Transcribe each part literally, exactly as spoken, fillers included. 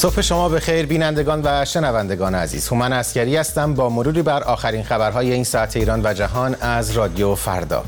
صبح شما بخیر بینندگان و شنوندگان عزیز. هومن عسکری هستم با مروری بر آخرین خبرهای این ساعت ایران و جهان از رادیو فردا.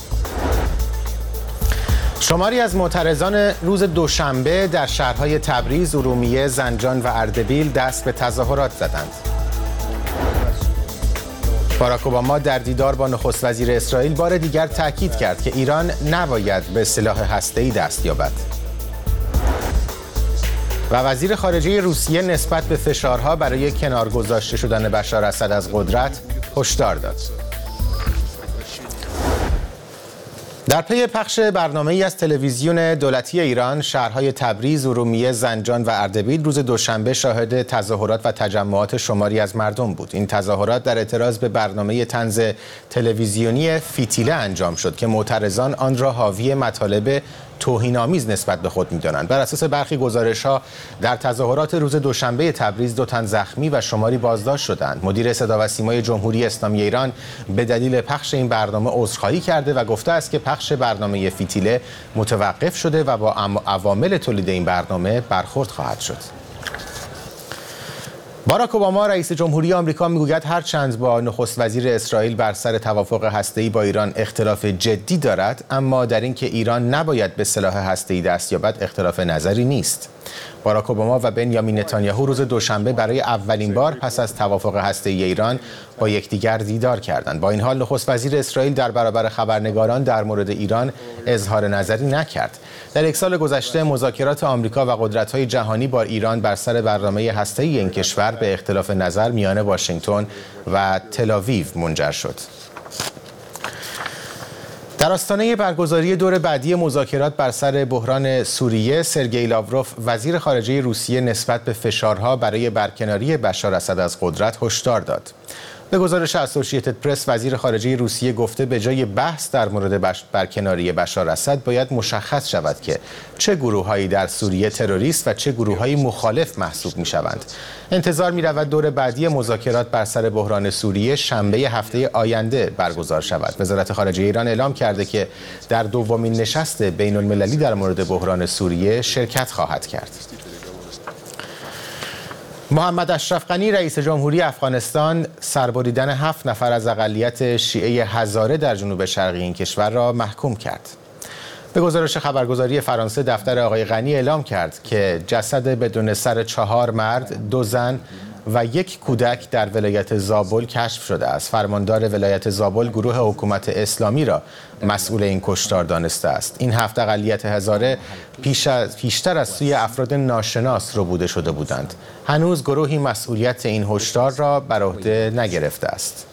شماری از معترضان روز دوشنبه در شهرهای تبریز، ارومیه، زنجان و اردبیل دست به تظاهرات زدند. باراک اوباما در دیدار با نخست وزیر اسرائیل بار دیگر تاکید کرد که ایران نباید به سلاح هسته‌ای دست یابد. و وزیر خارجه روسیه نسبت به فشارها برای کنار گذاشته شدن بشار اسد از قدرت هشدار داد. در پی پخش برنامه‌ای از تلویزیون دولتی ایران، شهرهای تبریز، ارومیه، زنجان و اردبیل روز دوشنبه شاهد تظاهرات و تجمعات شماری از مردم بود. این تظاهرات در اعتراض به برنامه طنز تلویزیونی فتیله انجام شد که معترضان آن را حاوی مطالب توهین‌آمیز نسبت به خود می‌دانند. بر اساس برخی گزارش‌ها در تظاهرات روز دوشنبه تبریز دو تن زخمی و شماری بازداشت شدند. مدیر صدا و سیمای جمهوری اسلامی ایران به دلیل پخش این برنامه عذرخواهی کرده و گفته است که پخش برنامه فتیله متوقف شده و با عوامل تولید این برنامه برخورد خواهد شد. باراک اوباما رئیس جمهوری آمریکا میگوید هرچند با نخست وزیر اسرائیل بر سر توافق هسته‌ای با ایران اختلاف جدی دارد، اما در اینکه ایران نباید به سلاح هسته‌ای دست یابد اختلاف نظری نیست. باراک اوباما و بنیامین نتانیاهو روز دوشنبه برای اولین بار پس از توافق هسته‌ای ایران با یکدیگر دیدار کردند. با این حال نخست وزیر اسرائیل در برابر خبرنگاران در مورد ایران اظهار نظری نکرد. در یک سال گذشته مذاکرات آمریکا و قدرت‌های جهانی با ایران بر سر برنامه هسته‌ای این کشور به اختلاف نظر میان واشنگتن و تل‌آویو منجر شد. در آستانه برگزاری دور بعدی مذاکرات بر سر بحران سوریه، سرگئی لاوروف وزیر خارجه روسیه نسبت به فشارها برای برکناری بشار اسد از قدرت هشدار داد. به گزارش اسوسییتد پرس، وزیر خارجه روسیه گفته به جای بحث در مورد بش... برکناری بشار اسد باید مشخص شود که چه گروه‌هایی در سوریه تروریست و چه گروه‌هایی مخالف محسوب می‌شوند. انتظار می‌رود دور بعدی مذاکرات بر سر بحران سوریه شنبه هفته آینده برگزار شود. وزارت خارجه ایران اعلام کرده که در دومین نشست بین‌المللی در مورد بحران سوریه شرکت خواهد کرد. محمد اشرف غنی رئیس جمهوری افغانستان سربریدن هفت نفر از اقلیت شیعه هزاره در جنوب شرقی این کشور را محکوم کرد. به گزارش خبرگزاری فرانسه، دفتر آقای غنی اعلام کرد که جسد بدون سر چهار مرد، دو زن و یک کودک در ولایت زابل کشف شده است. فرماندار ولایت زابل گروه حکومت اسلامی را مسئول این کشتار دانسته است. این هفت اقلیت هزاره پیش از پیشتر از سوی افراد ناشناس ربوده شده بودند. هنوز گروهی مسئولیت این هشدار را بر عهده نگرفته است.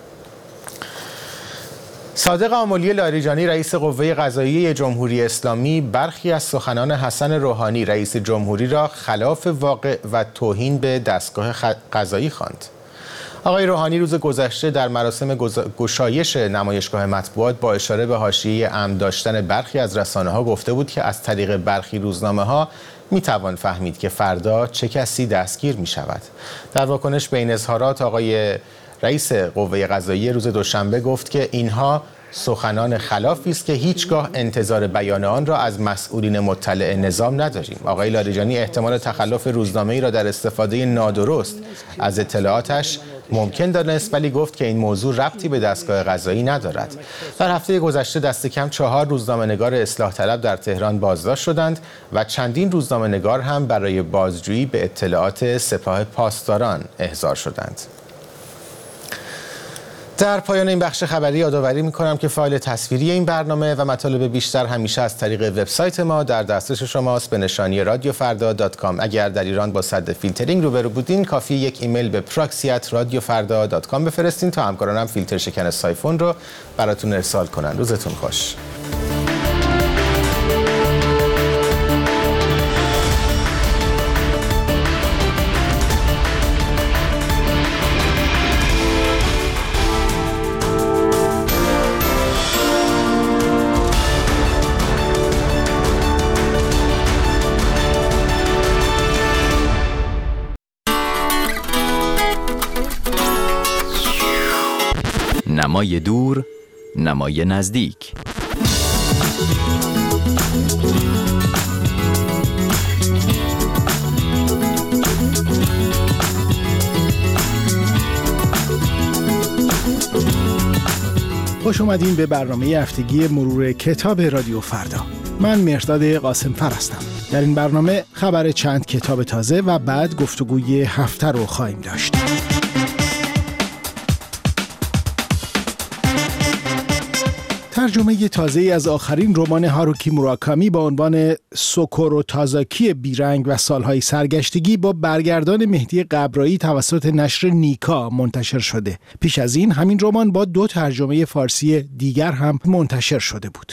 صادق آملی لاریجانی رئیس قوه قضاییه جمهوری اسلامی برخی از سخنان حسن روحانی رئیس جمهوری را خلاف واقع و توهین به دستگاه قضایی خواند. آقای روحانی روز گذشته در مراسم گشایش نمایشگاه مطبوعات با اشاره به حاشیه امن داشتن برخی از رسانه‌ها گفته بود که از طریق برخی روزنامه‌ها میتوان فهمید که فردا چه کسی دستگیر میشود. در واکنش به این اظهارات، آقای رئیس قوه قضاییه روز دوشنبه گفت که اینها سخنان خلافی است که هیچگاه انتظار بیان آن را از مسئولین مطلع نظام نداریم. آقای لاریجانی احتمال تخلف روزنامه‌ای را در استفاده نادرست از اطلاعاتش ممکن دانست، ولی گفت که این موضوع ربطی به دستگاه قضایی ندارد. در هفته گذشته دست کم چهار روزنامه‌نگار اصلاح طلب در تهران بازداشت شدند و چندین روزنامه‌نگار هم برای بازجویی به اطلاعات سپاه پاسداران احضار شدند. در پایان این بخش خبری یادآوری می‌کنم که فایل تصویری این برنامه و مطالب بیشتر همیشه از طریق وبسایت ما در دسترس شماست به نشانی رادیو فردا دات کام. اگر در ایران با سد فیلترینگ روبرو بودین، کافی یک ایمیل به پراکسی ات رادیو فردا دات کام بفرستین تا همکارانم فیلتر شکن سایفون رو براتون ارسال کنن. روزتون خوش. نمای دور، نمای نزدیک. خوش اومدین به برنامه هفتگی مرور کتاب رادیو فردا. من مهرداد قاسمفر هستم. در این برنامه خبر چند کتاب تازه و بعد گفتگوی هفته رو خواهیم داشت. ترجمه تازه از آخرین رمان هاروکی موراکامی با عنوان سوکورو تازاکی بیرنگ و سالهای سرگشتگی با برگردان مهدی قبرایی توسط نشر نیکا منتشر شده. پیش از این همین رمان با دو ترجمه فارسی دیگر هم منتشر شده بود.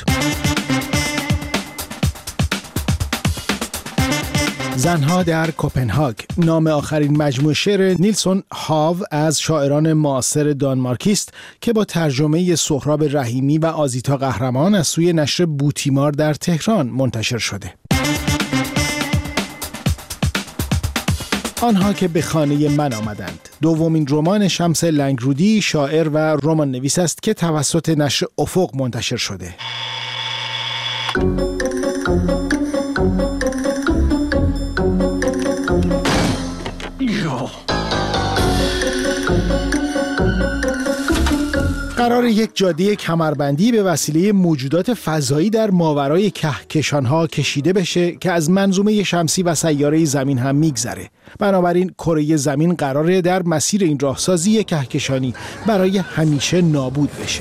زنها در کوپنهاگ نام آخرین مجموعه شعر نیلسون هاو از شاعران معاصر دانمارکی است که با ترجمه سهراب رحیمی و آزیتا قهرمان از سوی نشر بوتیمار در تهران منتشر شده. آنها که به خانه من آمدند دومین رمان شمس لنگرودی، شاعر و رمان نویس است که توسط نشر افق منتشر شده. قرار یک جاده کمربندی به وسیله موجودات فضایی در ماورای کهکشان‌ها کشیده بشه که از منظومه شمسی و سیاره زمین هم میگذره. بنابراین کره زمین قراره در مسیر این راهسازی کهکشانی برای همیشه نابود بشه.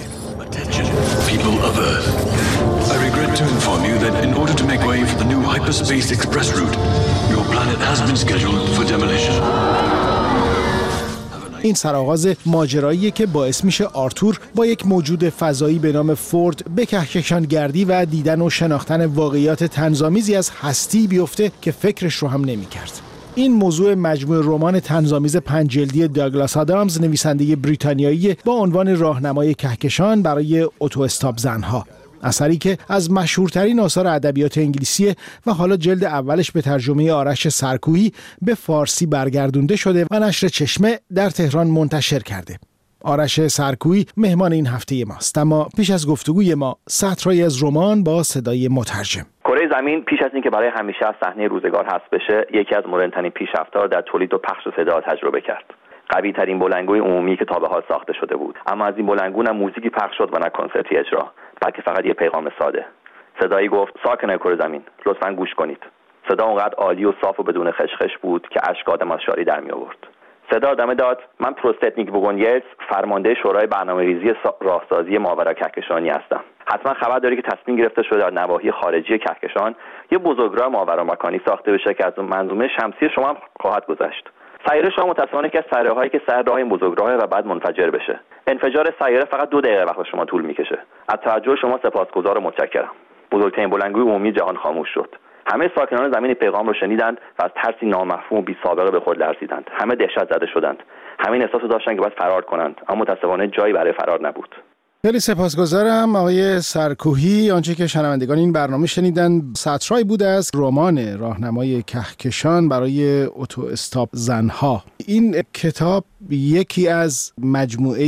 این سرآغاز ماجراییه که باعث میشه آرتور با یک موجود فضایی به نام فورد به کهکشان گردی و دیدن و شناختن واقعیات طنزآمیزی از هستی بیفته که فکرش رو هم نمی‌کرد. این موضوع مجموعه رمان طنزآمیز پنج جلدی داگلاس آدامز، نویسنده بریتانیایی، با عنوان راهنمای کهکشان برای اتو استاپ زنها، اثری که از مشهورترین آثار ادبیات انگلیسی و حالا جلد اولش به ترجمه آرش سرکویی به فارسی برگردونده شده و نشر چشمه در تهران منتشر کرده. آرش سرکویی مهمان این هفته ماست، اما پیش از گفتگوی ما سطرهایی از رمان با صدای مترجم. کره زمین پیش از اینکه برای همیشه از صحنه روزگار حذف بشه، یکی از مدرن‌ترین پیشرفت‌ها در تولید و پخش صدا تجربه کرد. قوی ترین بلندگوی عمومی که تا به حال ساخته شده بود، اما از این بلندگو نه موزیکی پخش شد و نه کنسرتی اجرا، بلکه فقط یه پیغام ساده. صدایی گفت: ساکنه کره زمین، لطفاً گوش کنید. صدا اونقدر عالی و صاف و بدون خشخش بود که اشک آدم از شاری در می آورد. صدا ادامه داد: من پروستتنیک بوگونیلز، فرمانده شورای برنامه‌ریزی راهسازی ماورا کهکشانی هستم. حتما خبر داری که تصمیم گرفته شده در نواحی خارجی کهکشان یه بزرگراه ماورا مکانی ساخته بشه که از منظومه شمسی شما هم خواهد گذشت. سیاره شما متأسفانه که از سیاره‌هایی که سر راه این بزرگراه و بعد منفجر بشه. انفجار سیاره فقط دو دقیقه وقت شما طول میکشه. از توجه شما سپاسگزار و متشکرم. بزرگترین بلندگوی عمومی جهان خاموش شد. همه ساکنان زمین پیغام رو شنیدند و از ترسی نامفهوم و بی‌سابقه به خود لرزیدند. همه دهشت زده شدند. همین احساس رو داشتن که باید فرار کنند، اما متأسفانه جایی برای فرار نبود. خیلی سپاسگزارم آقای سرکوهی. آنچه که شنوندگان این برنامه شنیدن سطرهایی بود از رمان راهنمای کهکشان برای اتو استاپ زنها. این کتاب یکی از مجموعه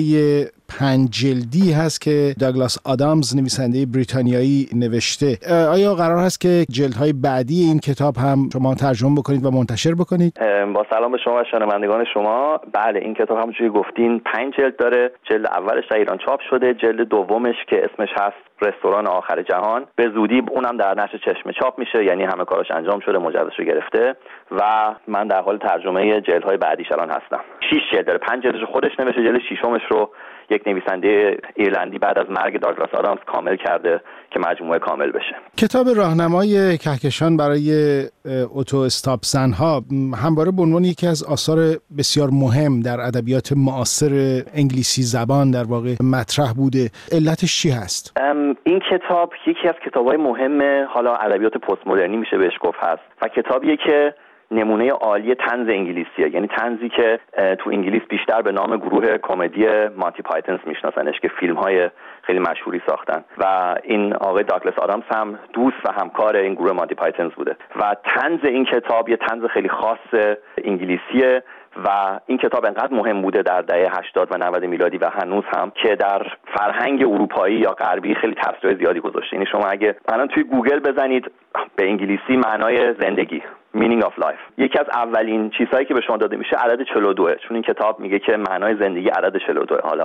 پنج جلدی هست که داگلاس آدامز، نویسنده بریتانیایی، نوشته. آیا قرار هست که جلدهای بعدی این کتاب هم شما ترجمه بکنید و منتشر بکنید؟ با سلام به شما و شنوندگان شما. بله، این کتاب همونجوری گفتین پنج جلد داره. جلد اولش در ایران چاپ شده، جلد دومش که اسمش هست رستوران آخر جهان به زودی اونم در نشر چشمه چاپ میشه، یعنی همه کاراش انجام شده، مجوزش رو گرفته و من در حال ترجمه جلدهای بعدیش الان هستم. شش جلد داره، پنج جلدش خودش نوشته، جلد ششمش رو یک نویسنده ایرلندی بعد از مرگ داگلاس آدامز کامل کرده که مجموعه کامل بشه. کتاب راهنمای کهکشان برای اتو استاپ زنها همواره به عنوان یکی از آثار بسیار مهم در ادبیات معاصر انگلیسی زبان در واقع مطرح بوده. علتش چی هست؟ این کتاب یکی از کتاب‌های مهم حالا ادبیات پست مدرنی میشه بهش گفت هست و کتابیه که نمونه عالی طنز انگلیسیه، یعنی طنزی که تو انگلیس بیشتر به نام گروه کمدی مانتی پایتونز میشناسنش که فیلم‌های خیلی مشهوری ساختن و این آقای داگلاس آدامز هم دوست و همکار این گروه مانتی پایتونز بوده و طنز این کتاب یه طنز خیلی خاص انگلیسیه و این کتاب انقدر مهم بوده در دهه هشتاد و نود میلادی و هنوز هم که در فرهنگ اروپایی یا غربی خیلی تاثیر زیادی گذاشته. یعنی شما اگه الان توی گوگل بزنید به انگلیسی معنای زندگی meaning of life، یکی از اولین چیزهایی که به شما داده میشه عدد چهل و دو، چون این کتاب میگه که معنای زندگی عدد چهل و دو. حالا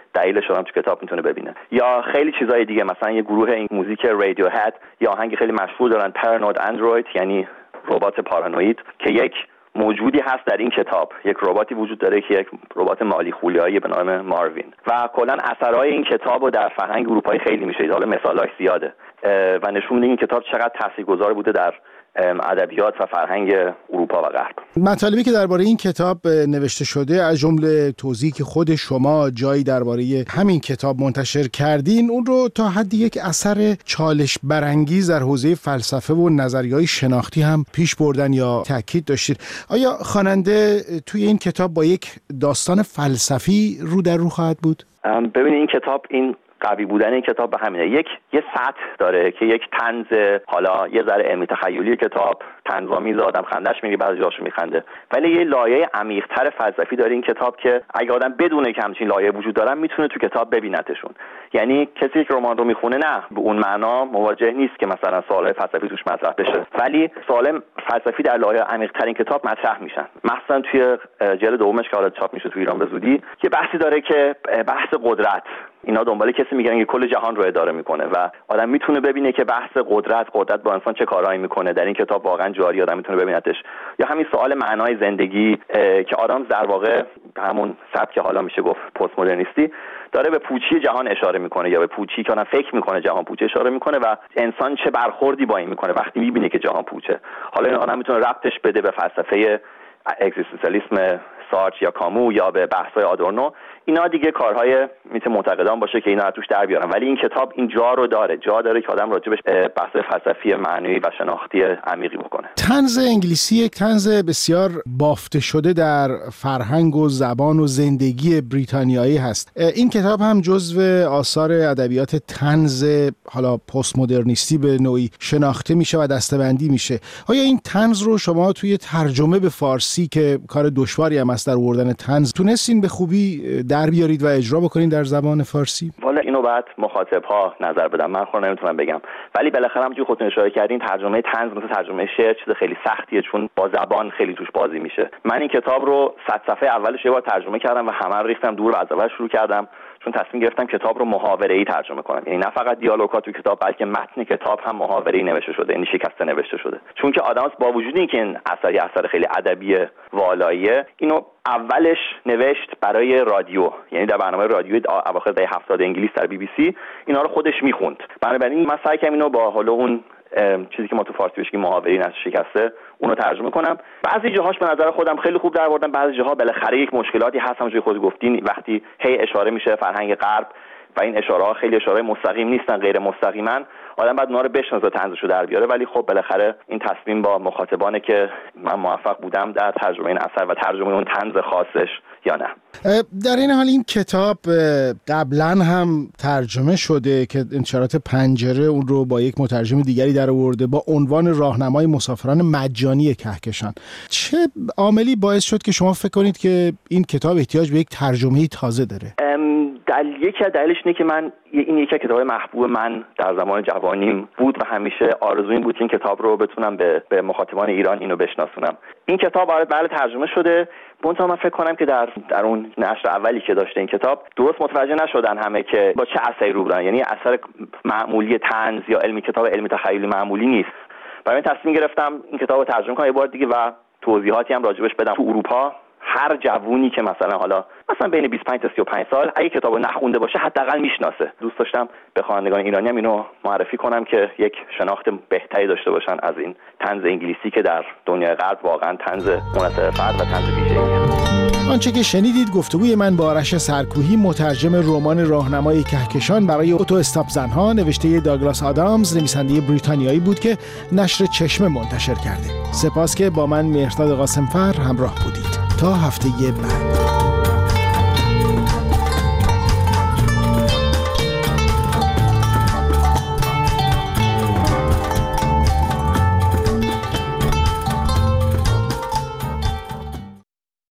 دلیلش رو هم تو کتاب میتونه ببینه. یا خیلی چیزای دیگه، مثلا یه گروه این موزیک رادیو هد یا آهنگ خیلی مشهور دارن پارانوید اندروید، یعنی ربات پارانوید، که یک موجودی هست در این کتاب، یک رباتی وجود داره که یک ربات مالی خولیایی به نام ماروین و کلا اثرهای این کتابو در فرهنگ اروپایی خیلی میشه. حالا مثالاش زیاده و نشون میده این کتاب چقدر تاثیرگذار بوده در ادبیات و فرهنگ اروپا و غرب. مطالبی که درباره این کتاب نوشته شده، از جمله توضیحی که خود شما جایی درباره همین کتاب منتشر کردین، اون رو تا حدی یک اثر چالش برانگیز در حوزه فلسفه و نظریه‌های شناختی هم پیش بردن یا تاکید داشتید. آیا خواننده توی این کتاب با یک داستان فلسفی رو در رو خواهد بود؟ ببینید این کتاب، این قوی بودن این کتاب به همینه. یک یه سطح داره که یک طنز، حالا یه ذره علمی تخیلی کتاب، طنزآمیز، آدم خندش میگه، بعضی جاشو میخنده، ولی یه لایه عمیق‌تر فلسفی داره این کتاب که اگه آدم بدونه که همچین لایه وجود دارن میتونه تو کتاب ببینتشون. یعنی کسی که رمان رو میخونه نه به اون معنا مواجه نیست که مثلا سوال فلسفی توش مطرح بشه، ولی سوال فلسفی در لایه عمیق‌ترین کتاب مطرح میشن. مثلا توی جلد دومش که حالا چاپ میشه تو ایران به زودی، یه بحثی داره که بحث قدرت، اینا دنبال کسی میگن که کل جهان رو اداره میکنه و آدم میتونه ببینه که بحث قدرت قدرت با انسان چه کارهایی میکنه در این کتاب واقعا جاری، آدم میتونه ببینتش. یا همین سوال معنای زندگی که آدم در واقع همون سبک که حالا میشه گفت پست مدرنیستی داره به پوچی جهان اشاره میکنه یا به پوچی که آدم فکر میکنه جهان پوچه اشاره میکنه و انسان چه برخوردی با این میکنه وقتی میبینه که جهان پوچه. حالا آدم میتونه ربطش بده به فلسفه اگزیستانسیالیسم سارتر یا کامو یا به بحث‌های آدورنو. اینا دیگه کارهای میتونه معتقدان باشه که اینا رو توش در بیارن، ولی این کتاب این جا رو داره، جا داره که آدم راجع به بحث فلسفی معنوی و شناختی عمیقی بکنه. طنز انگلیسی یک طنز بسیار بافته شده در فرهنگ و زبان و زندگی بریتانیایی هست. این کتاب هم جزو آثار ادبیات طنز حالا پست مدرنیستی به نوعی شناخته میشه و دسته‌بندی میشه. آیا این طنز رو شما توی ترجمه به فارسی که کار دشواری هم است در آوردن طنز تونستین به خوبی در بیارید و اجرا بکنید در زبان فارسی؟ والا اینو بعد مخاطب‌ها نظر بدن، من خودم نمیتونم بگم، ولی بالاخره همونجوری خودتون اشاره کردین ترجمه طنز مثل ترجمه شعر چیز خیلی سختیه، چون با زبان خیلی توش بازی میشه. من این کتاب رو صد صفحه اولش یه بار ترجمه کردم و همه رو ریختم دور و از اول شروع کردم، چون تصمیم گرفتم کتاب رو محاوره‌ای ترجمه کنم. یعنی نه فقط دیالوگ‌ها تو کتاب بلکه متن کتاب هم محاوره‌ای نوشته شده، یعنی شکسته نوشته شده. چون که آدم با وجود اینکه این اثر یه اثر خیلی ادبی والاییه، اینو اولش نوشت برای رادیو، یعنی در برنامه رادیویی اواخر دهه هفتاد انگلیس در بی بی سی اینا رو خودش میخوند. بنابراین من سعی کردم اینو با حالا اون چیزی که ما تو فارسی بهش میگیم محاوره‌ای نشه شکسته اونو ترجمه کنم. بعضی جاهاش به نظر خودم خیلی خوب درآوردم، بعضی جاها بالاخره یک مشکلاتی هست همونجوری خود گفتین، وقتی هی اشاره میشه فرهنگ غرب و این اشاره ها خیلی اشاره مستقیم نیستن، غیر مستقیما آدم بعد اونا رو بشناسه طنزشو در بیاره، ولی خب بالاخره این تصمیم با مخاطبانه که من موفق بودم در ترجمه این اثر و ترجمه اون طنز خاصش یا نه. در این حال این کتاب قبلا هم ترجمه شده که انتشارات پنجره اون رو با یک مترجم دیگری در آورده با عنوان راهنمای مسافران مجانی کهکشان. چه عاملی باعث شد که شما فکر کنید که این کتاب احتیاج به یک ترجمه تازه داره؟ دلیل یکی از دلیلش اینه که من این یکی از کتاب‌های محبوب من در زمان جوانیم بود و همیشه آرزویم بود که این کتاب رو بتونم به به مخاطبان ایران اینو بشناسونم. این کتاب آره بله ترجمه شده، منتها من فکر کنم که در در اون نشر اولی که داشته این کتاب درست متوجه نشدن همه که با چه اثری روبران، یعنی اثر معمولی طنز یا علمی کتاب علمی تخیلی معمولی نیست. برای این تصمیم گرفتم این کتاب رو ترجمه کنم یه بار دیگه و توضیحاتی هم راجبش بدم. تو اروپا هر جوونی که مثلا حالا مثلا بین بیست و پنج تا سی و پنج سال اگه کتابو نخونده باشه حداقل میشناسه. دوست داشتم به خوانندگان ایرانی هم اینو معرفی کنم که یک شناخت بهتری داشته باشن از این طنز انگلیسی که در دنیای غرب واقعا طنز منحصر فرد و طنز ویژه‌ایه. آنچه که شنیدید گفتگوی من با آرش سرکوهی، مترجم رمان راهنمای کهکشان برای اتو استاپ زنها نوشته داگلاس آدامز، نویسنده بریتانیایی بود که نشر چشمه منتشر کرده. سپاس که با من مهرداد قاسمفر همراه بودید. تا هفته بعد.